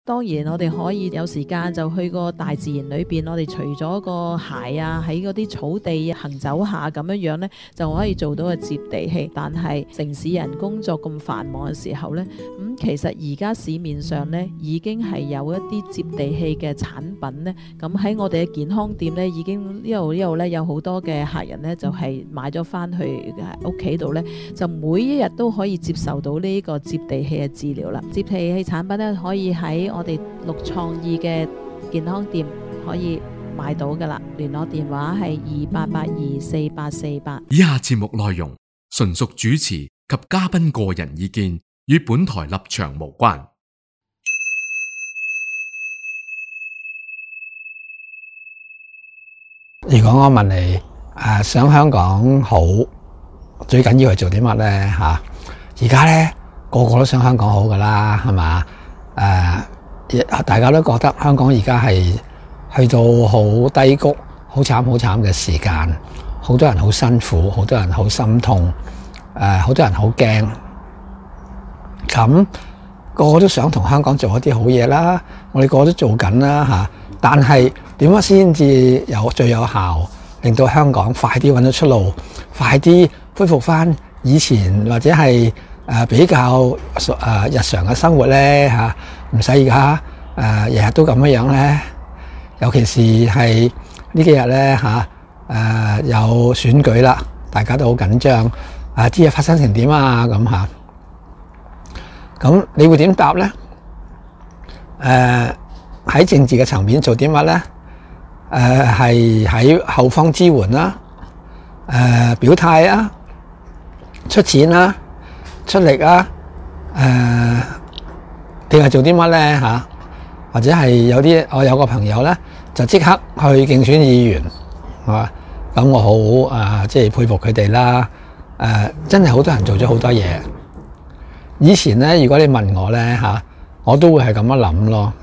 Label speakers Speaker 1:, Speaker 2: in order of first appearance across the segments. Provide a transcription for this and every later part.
Speaker 1: 當然，我哋可以有時間就去個大自然裏邊，我哋除咗個鞋啊，喺嗰啲草地行走下咁樣呢，就可以做到個接地氣。但係城市人工作咁繁忙嘅時候呢，其實而家市面上呢已經係有一啲接地氣嘅產品呢。咁喺我哋嘅健康店呢，已經呢度呢有好多嘅客人呢，就係買咗翻去屋企度呢，就每一日都可以接受到呢個接地氣嘅治療啦。接地氣產品呢，可以喺我哋綠創意嘅健康店可以買到噶啦，聯絡電話係28824848。
Speaker 2: 以下節目內容純屬主持及嘉賓個人意見，與本台立場無關。
Speaker 3: 如果我問你想香港好，最緊要係做啲乜呢？而家呢個個都想香港好噶啦，係嘛？大家都覺得香港而家係去到好低谷、好慘嘅時間，好多人好辛苦，好多人好心痛，好多人好驚。咁個個都想同香港做一啲好嘢啦，我哋個個都做緊啦嚇。但係點樣先至最有效，令到香港快啲揾到出路，快啲恢復翻以前或者係比較日常嘅生活咧嚇，唔使而家日日都咁樣咧。尤其是係呢幾日咧嚇，有選舉啦，大家都好緊張。啲嘢發生成點啊咁嚇？咁你會點答咧？喺政治嘅層面做啲乜咧？係喺後方支援啦，表態啊，出錢啦，出力啊，定係做啲乜咧嚇？或者係我有個朋友咧，就即刻去競選議員，係嘛？咁我好即係佩服佢哋啦。真係好多人做咗好多嘢。以前咧，如果你問我咧嚇，我都會係咁樣諗咯。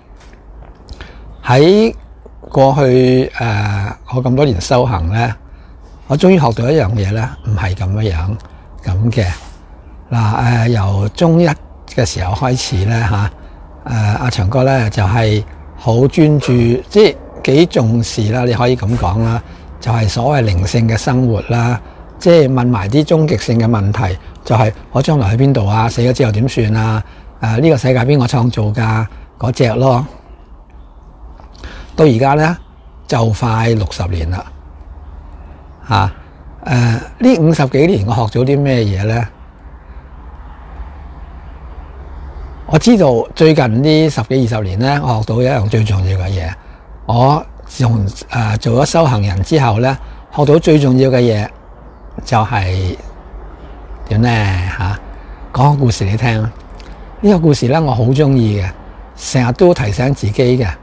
Speaker 3: 喺過去我咁多年修行咧，我終於學到一樣嘢咧，唔係咁樣嘅。嗱由中一嘅時候開始咧嚇，阿長哥咧就係好專注，即係幾重視啦，你可以咁講啦，就係所謂靈性嘅生活啦，即係問埋啲終極性嘅問題，就係我將來去邊度啊？死咗之後點算啊？呢個世界邊個創造㗎？嗰隻咯。到而家咧就快60年啦，呢50幾年我學咗啲咩嘢咧？我知道最近呢10幾20年咧，我學到一樣最重要嘅嘢。我從做咗修行人之後咧，學到最重要嘅嘢就係點咧嚇？講個故事你聽。呢個故事咧我好中意嘅，成日都提醒自己嘅。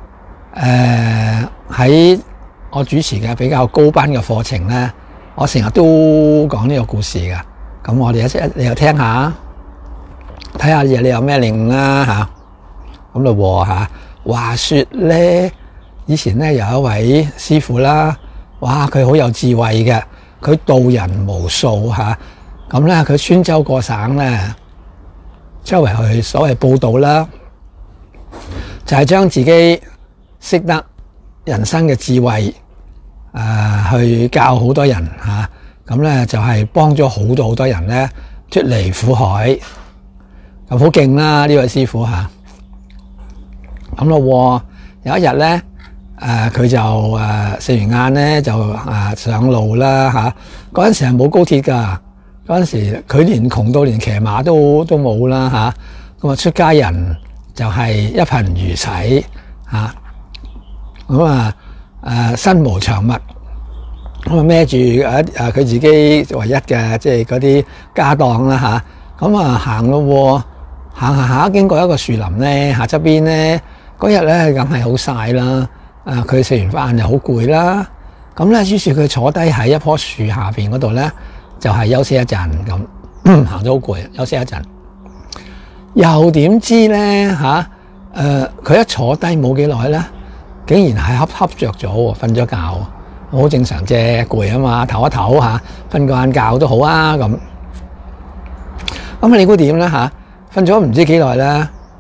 Speaker 3: 喺我主持嘅比較高班嘅課程咧，我成日都講呢個故事嘅。咁我哋你又聽下，睇下你有咩領悟啦嚇。咁咯喎嚇。話說咧，以前咧有一位師傅啦，哇佢好有智慧嘅，佢度人無數嚇。咁咧佢穿州過省咧，周圍去所謂報道啦，就係將自己識得人生嘅智慧，去教好多人嚇，咁咧就係幫咗好多人咧脫離苦海，咁好勁啦呢位師傅嚇。咁咯，有一日咧，佢就食完晏咧就上路啦嚇。嗰陣時係冇高鐵㗎，嗰陣時佢連窮到連騎馬都冇啦嚇。咁出家人就係一貧如洗嚇。咁身無長物，咁孭住佢自己唯一嘅即係嗰啲家當啦嚇。咁行咯，行下經過一個樹林咧，下側邊咧嗰日咧梗係好曬啦。佢食完飯就好攰啦。咁咧於是佢坐低喺一棵樹下邊嗰度咧，就係休息一陣咁。行咗好攰，休息一陣。又點知咧嚇？佢一坐低冇幾耐咧，竟然係瞌着咗，瞓咗覺，好正常啫，攰啊嘛，唞一唞嚇，瞓個晏覺都好啊咁。咁你估點咧嚇？瞓咗唔知幾耐咧，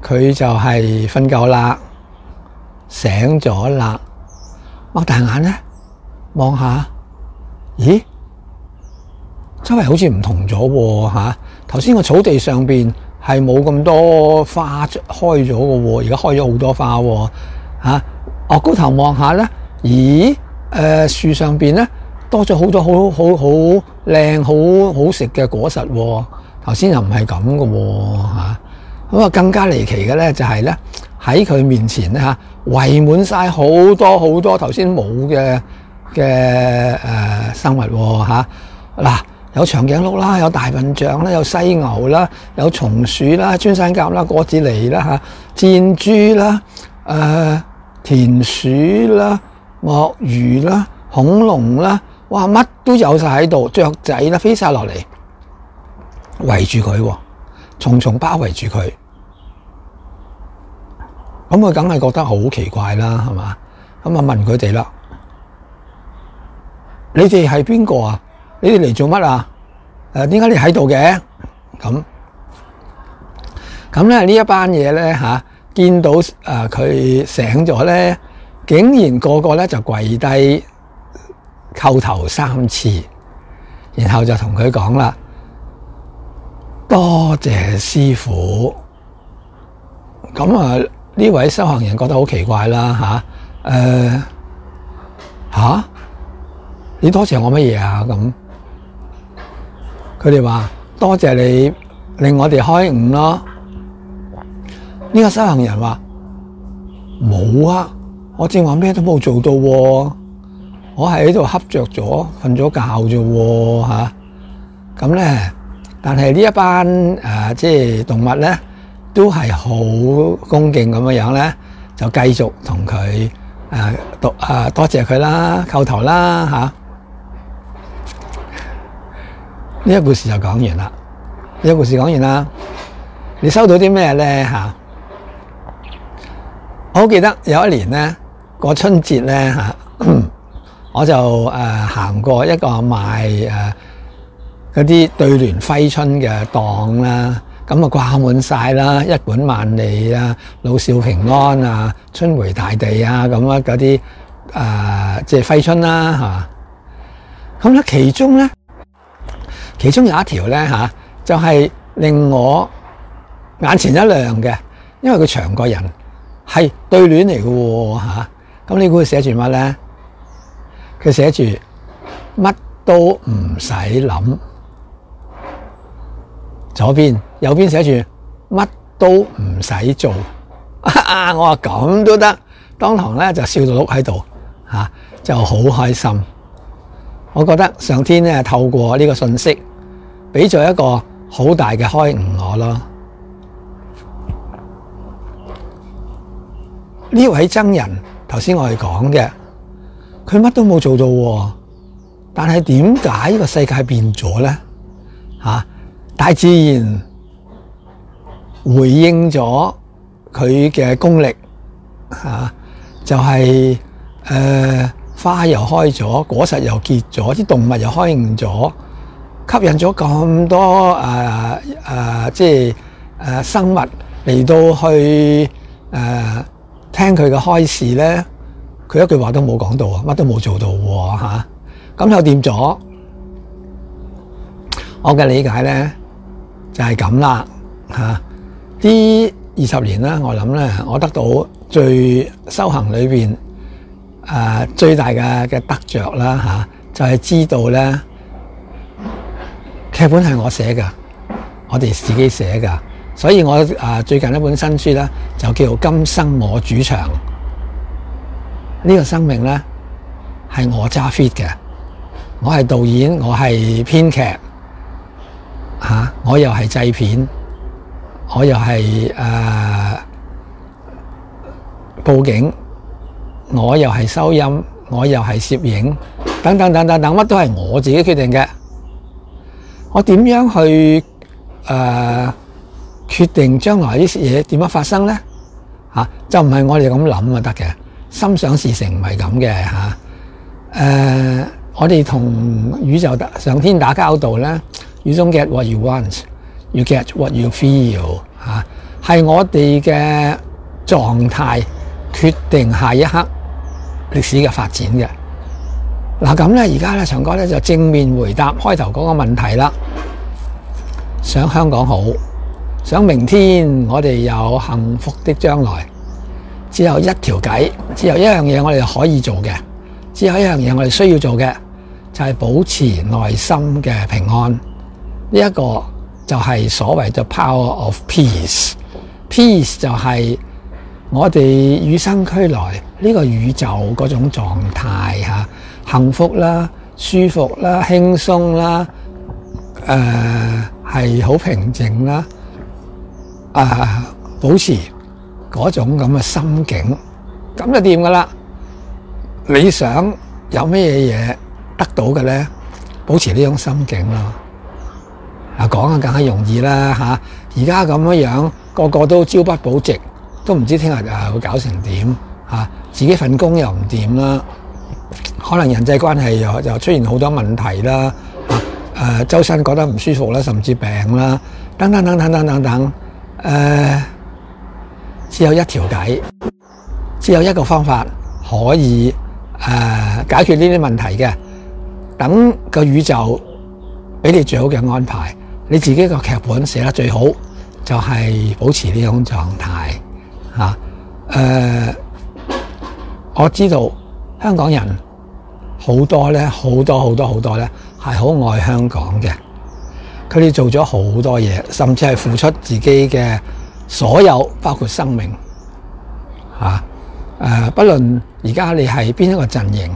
Speaker 3: 佢就係瞓夠啦，醒咗啦，擘大眼咧望下，咦？周圍好似唔同咗喎嚇！頭先個草地上邊係冇咁多花開咗嘅喎，而家開咗好多花喎嚇！岳高頭望下咧，咦？樹上邊咧多咗好多好靚好食嘅果實喎，頭先又唔係咁嘅喎嚇！咁啊更加離奇嘅咧就係咧喺佢面前咧嚇圍滿晒好多頭先冇嘅生物喎嚇！嗱，有長頸鹿啦，有大笨象啦，有犀牛啦，有松鼠啦，穿山甲啦，果子狸啦嚇，箭豬啦，田鼠啦，鱷魚啦，恐龍啦，哇乜都有晒喺度，雀仔啦飛晒落嚟圍住佢，重重包圍住佢，咁佢梗係覺得好奇怪啦，係嘛？咁啊問佢哋啦，你哋係邊個啊？你哋嚟做乜啊？點解你喺度嘅？咁咧呢一班嘢咧嚇，見到佢醒咗咧，竟然個個咧就跪低叩頭3次，然後就同佢講啦：多謝師父。咁啊呢位修行人覺得好奇怪啦嚇，你多謝我乜嘢啊？咁佢哋話多謝你令我哋開悟咯。呢個修行人話冇啊，我正話咩都冇做到喎，我係喺度瞌着咗瞓咗覺啫喎嚇。咁咧，但係呢一班即係動物咧，都係好恭敬咁樣咧，就繼續同佢多謝佢啦，叩頭啦嚇。呢個故事就講完啦。呢個故事講完啦，你收到啲咩咧嚇？我好記得有一年咧，過春節咧嚇，我就行過一個賣嗰啲對聯揮春嘅檔啦，咁啊掛滿晒啦，一本萬利啊，老少平安啊，春回大地啊，咁啊嗰啲即係揮春啦嚇。咁咧其中有一條咧嚇，就係令我眼前一亮嘅，因為佢長過人，係對聯嚟嘅喎嚇。咁你估佢寫住乜咧？佢寫住乜都唔使諗，左邊右邊寫住乜都唔使做。我話咁都得，當堂咧就笑到碌喺度嚇，就好開心。我覺得上天咧透過呢個信息，俾咗一個好大嘅開悟我咯。呢位僧人頭先我哋講嘅，佢乜都冇做到喎，但係點解呢個世界變咗咧？大自然回應咗佢嘅功力就係花又開咗，果實又結咗，啲動物又開悟咗，吸引咗咁多即係生物嚟到去聽佢嘅開示咧，佢一句話都冇講到啊，乜都冇做到喎嚇。咁又掂咗，我嘅理解咧就係咁啦嚇。呢20年啦，我諗咧，我得到最修行裏邊最大嘅得着啦嚇，就係知道咧劇本係我寫㗎，我哋自己寫㗎。所以我最近一本新書咧就叫做《今生我主場》。呢個生命咧係我揸 fit 嘅，我係導演，我係編劇我又係製片，我又係佈景，我又係收音，我又係攝影，等等，乜都係我自己決定嘅。我點樣去決定將來啲嘢點樣發生咧？就唔係我哋咁諗就得嘅，心想事成唔係咁嘅嚇。我哋同宇宙上天打交道咧，You don't get what you want, you get what you feel 嚇。 係我哋嘅狀態決定下一刻歷史嘅發展嘅。嗱咁咧，而家咧長哥咧就正面回答開頭嗰個問題啦。想香港好，想明天我哋有幸福的將來，只有一條計，只有一樣嘢我哋可以做嘅，只有一樣嘢我哋需要做嘅，就係保持內心嘅平安。呢一個就係所謂嘅 power of peace。Peace 就係我哋與生俱來呢個宇宙嗰種狀態吓，幸福啦、舒服啦、輕鬆啦，係好平靜啦，保持嗰種咁嘅心境，咁就掂噶啦。你想有咩嘢得到嘅咧？保持呢種心境咯。講啊更加容易啦吓，而家咁樣個個都朝不保夕，都唔知聽日會搞成點吓，自己份工又唔掂啦，可能人際關係又出現好多問題啦，周身覺得唔舒服啦，甚至病啦，等等等等等等等，只有一條計，只有一個方法可以解決呢啲問題嘅，等個宇宙俾你最好嘅安排。你自己個劇本寫得最好，就係保持呢種狀態嚇。我知道香港人好多咧，好多咧係好愛香港嘅，佢哋做咗好多嘢，甚至係付出自己嘅所有，包括生命嚇。不論而家你係邊一個陣營，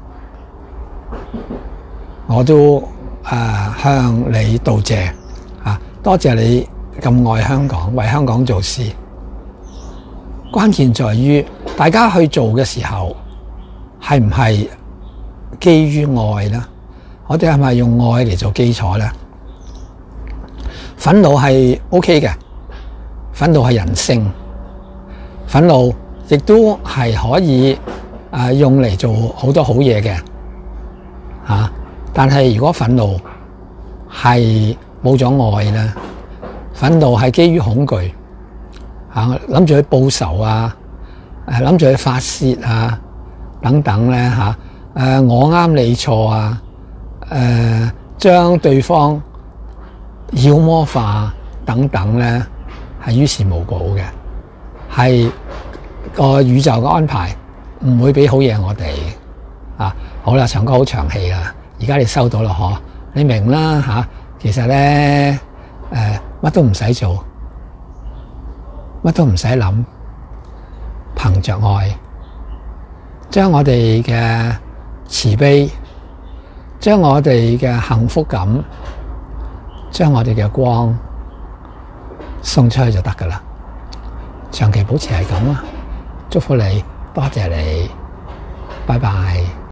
Speaker 3: 我都向你道謝啊！多謝你咁愛香港，為香港做事。關鍵在於大家去做嘅時候，係唔係基於愛呢？我哋係咪用愛嚟做基礎呢？憤怒係 OK 嘅，憤怒係人性，憤怒亦都係可以用嚟做好多好嘢嘅嚇。但係如果憤怒係冇咗愛咧，憤怒係基於恐懼嚇，諗住去報仇啊，諗住去發泄啊等等咧嚇，我啱你錯啊，將對方妖魔化等等咧，係於事無補嘅，係個宇宙嘅安排唔會俾好嘢我哋啊。好啦，長哥好長氣啦。而家你收到啦，嗬？你明啦吓。其實咧，乜都唔使做，乜都唔使諗，憑着愛，將我哋嘅慈悲，將我哋嘅幸福感，將我哋嘅光送出去就得噶啦。長期保持係咁啊！祝福你，多謝你，拜拜。